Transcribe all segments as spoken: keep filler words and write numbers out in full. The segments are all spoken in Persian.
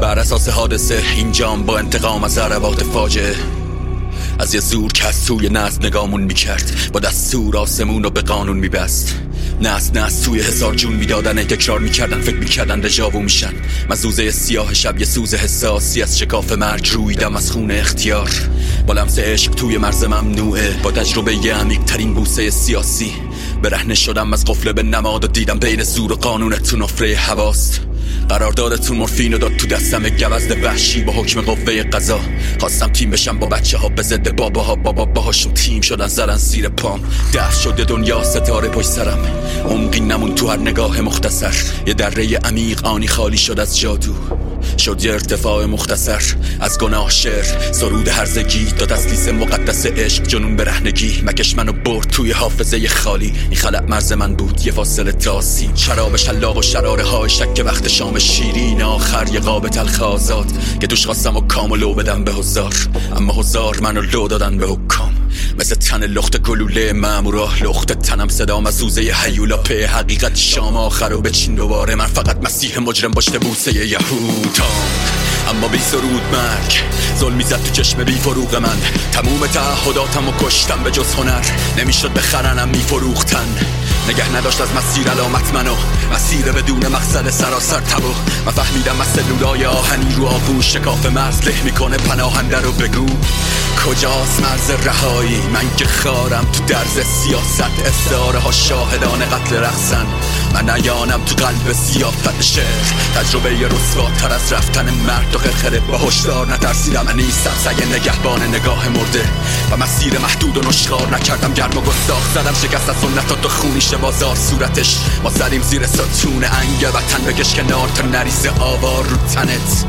بر اساس حادثه این جام با انتقام از ضربات فاجعه از یه زور که از توی نزد نگامون میکرد، با دستور آسمون رو به قانون میبست. نست نست توی هزار جون میدادن، تکرار میکردن، فکر میکردن دژاوو میشن. مزوزه سیاه شب یه سوز حساسی از شکاف مرگ رویدم از خون اختیار. با لمس عشق توی مرز ممنوعه، با تجربه یه عمیق ترین بوسه سیاسی برهنه شدم از قفل به نماد و دیدم بین زور و قانونتون نفره هواست. قراردادتون مورفین رو داد تو دستم گوزد وحشی با حکم قوه قضا. خواستم تیم بشم با بچه ها به ضد باباها، بابا باهاشون تیم شدن زدن زیر پام. دفع شده دنیا ستاره پشت سرم، عمقی نمون تو هر نگاه مختصر. یه دره عمیق آنی خالی شد از جادو، شد یه ارتفاع مختصر از گناه. شعر سرود هرزگی داد از لیس مقدس عشق جنون برهنگی. مکش منو برد توی حافظه خالی، این خلق مرز من بود یه فاصله تاسی. شراب شلاق و شراره های شک وقت شام شیرین، آخر یه قاب تلخ آزاد که دوش خواستم و کام و لو بدم به هزار. اما هزار منو لو دادن به حکام، مثل تن لخت گلوله مامورا. لخت تنم صدام از سوزه هیولا په حقیقت شام آخر رو بچین دوباره. من فقط مسیح مجرم باشته بوسه یهودام، اما بی سرود مرگ ظلم میزد تو چشم بی فروغ من. تموم تعهداتم و کشتم به جز هنر، نمیشد بخرنم میفروختن. نگه نداشت از مسیر علامت منو، مسیر بدون مقصد سراسر تبو. من فهمیدم از سلولای آهنی رو آغوش شکاف مرز له میکنه پناهنده رو. بگو کجاست مرز رهایی؟ من که خارم تو درز سیاست، استعاره ها شاهدان قتل رقصن. من نیانم تو قلب سیافت شعر، تجربه ی رسواتر از رفتن مرد و خرخره. با هشدار نترسیدم، من نیستم سگ نگهبان نگاه مرده و مسیر محدود و نشخار نکردم. گرم و گستاخ زدم شکست از سنتات و خونیش بازار صورتش. ما زدیم زیر ستون انگ وطن، بکش کنار تا نریزه آوار رو تنت.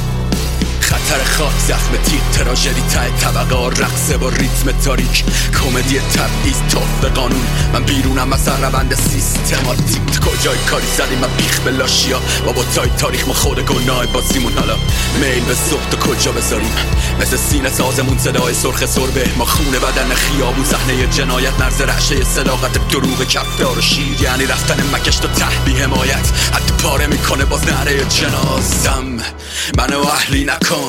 خطر خاک زخم تیغ تراژدی ته طبقه، رقصه با ریتم تاریک، کمدی تبعیض توف قانون. من بیرونم از روند سیستماتیک. کجای کاری زدیم من بیخ به لاشیا با بوتای تاریخ. ما خود گناه بازیمون حالا میل به سخت و کجا بذاریم. مثل سینه سازمون صدای سرخ سربه، ما خونه بدن خیابون صحنه جنایت. مرز رعشه صداقت دروغ کفدار و شیر، یعنی رفتن مکش تا ته بی حمایت. حتی پاره میکنه باز نره جنازم، منو اهلی نکن.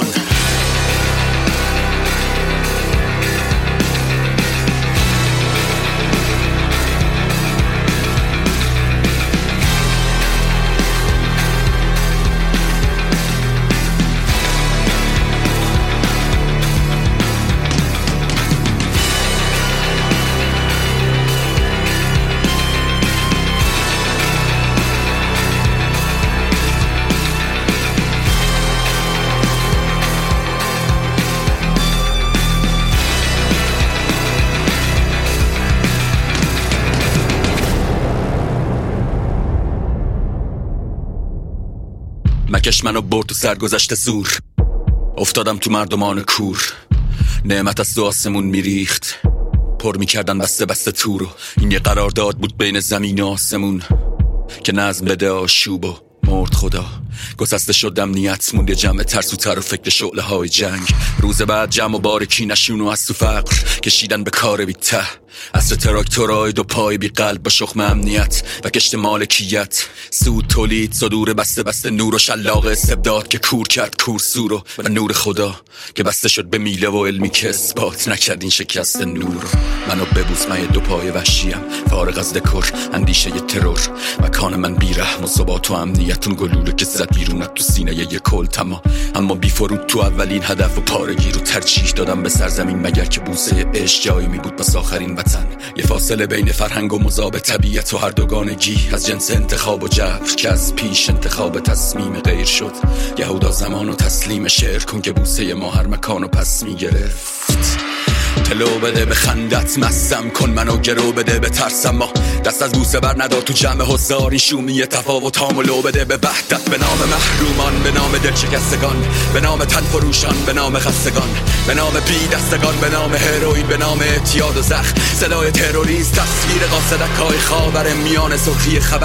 مکش منو برد تو سرگذشت زور، افتادم تو مردمان کور. نعمت از دو آسمون میریخت، پر میکردن بسته بسته تو رو. این یه قرارداد بود بین زمین و آسمون که نظم بده آشوب و مرد خدا. گسسته شدم نیت موند جمع ترسوتر و فکر شعله های جنگ. روز بعد جمع و بارکی نشون و از تو فقر کشیدن به کار بی ته. اصر تراکتورای دو پای بی قلب با شخم امنیت و کشت مالکیت. سود تولید صدور بسته بسته نور و شلاق استبداد که کور کرد کور سورو. و نور خدا که بسته شد به میله و علمی که اثبات نکرد این شکست نور. منو ببوس من دو پای وحشیم، فارغ از دکور اندیشه ی ترور. مکان من بی رحم و ثبات و امنیتون گلوله که زد بیرونت تو سینه ی کل تما. اما بی فرود تو اولین هدف و پارگی رو ترجیح دادم به سرزمین، مگر که بوسه عشق جایی می بود بس آخرین وطن. یه فاصله بین فرهنگ و مذاب طبیعت و هر دوگانگی از جنس انتخاب و جبر که از پیش انتخاب تصمیم غیر شد. یهودا زمان و تسلیم شعر کن که بوسه ما هر مکان و پس می گرفت. تلو بده به خندت مستم کن، منو گرو بده به ترسم. ما دست از بوسه بر ندار تو جمع هزار. این شومی تفاوت هامو بده به وحدت، به نام محرومان، به نام دل شکستگان، به نام تن فروشان، به نام خستگان، به نام بی دستگان، به نام هروئین، به نام اعتیاد و زخم. صدای تروریست تصویر قاصدک های خاور میان سرخی خبر.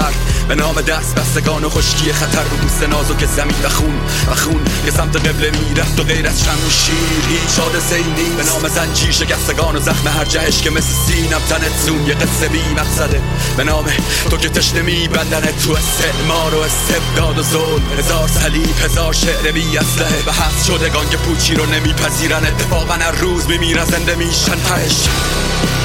به نام دست بستگان و خشکی خطر رو بوسه نازک زمین و خون و خون که سمت قبله میرفت و غیر از شم و شیر هیچ حادثه ای نیست. به نام زنجیر شکستگان و زخم هر جهش که مثل سینم تنت زون یه قصه بی مقصده. به نام تو که تشنه میبندنت تو استعمار و استبداد و ظلم. هزار صلیب هزار شعر بی اسلحه و هست شدگان که پوچی رو نمیپذیرن. اتفاقا هر روز میمیرن زنده میشن تهش.